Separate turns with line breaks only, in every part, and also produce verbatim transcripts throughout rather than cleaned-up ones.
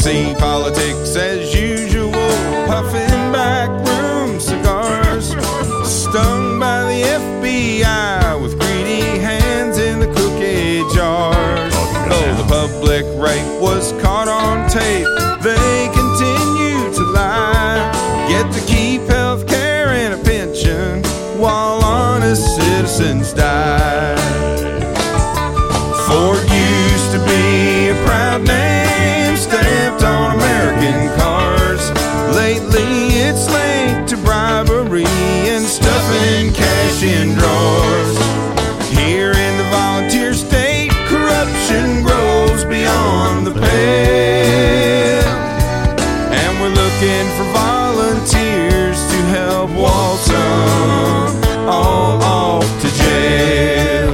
see politics as usual, puffing backroom cigars, stung by the F B I with greedy hands in the cookie jars. Though the public rape was caught on tape, they continue to lie. Get to keep health care and a pension while honest citizens die. Ford used to be a proud name stamped on American cars. Lately it's linked to bribery and stuffing cash in drawers. Here in the volunteer state, corruption grows beyond the pale, and we're looking for volunteers to help waltz them all off to jail.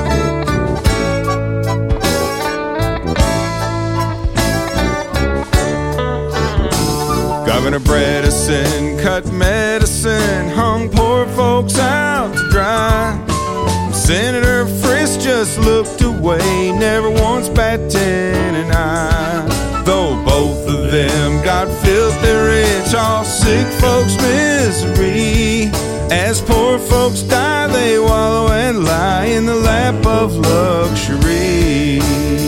Governor Bredesen cut medicine, hung poor folks out to dry. Senator Frist just looked away, never once batted an eye. Though both of them got filthy rich, all sick folks' misery. As poor folks die, they wallow and lie in the lap of luxury.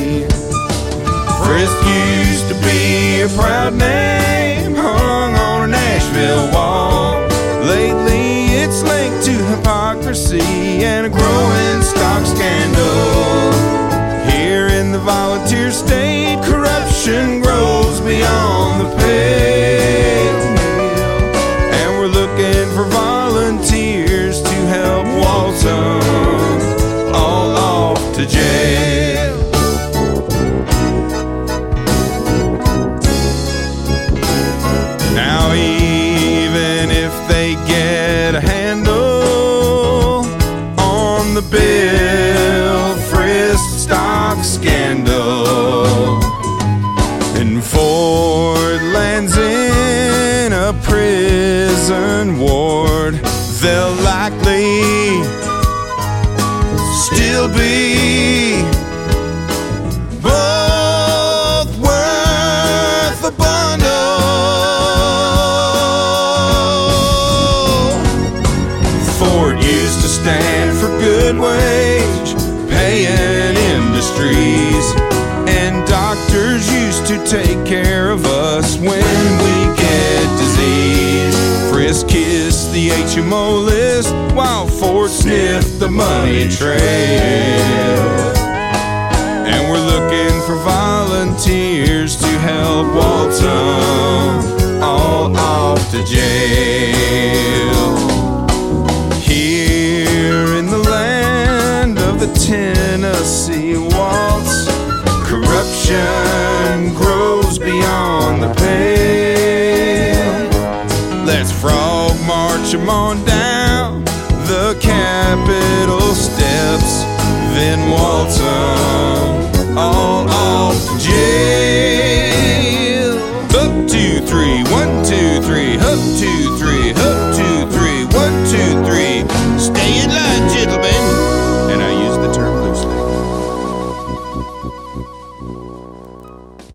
Frist used to be a proud name, hung on a Nashville wall. Lately it's linked to hypocrisy and a growing stock scandal. Here in the volunteer state, corruption grows beyond the pale, and we're looking for volunteers to help waltz them all off to jail. Now even if they get a handle on the Bill Frist stock scandal, and Ford lands in a prison ward, they'll likely still be both worth a bundle. Ford used to stand for good wage paying industries, and doctors used to take care of us when we get disease. Frist kissed the H M O list while Ford sniffed the money trail, and we're looking for volunteers to help waltz them all off to jail. Here in the land of the Tennessee Waltz, corruption grows beyond the pale. Let's frog march 'em on down the Capitol steps, then waltz 'em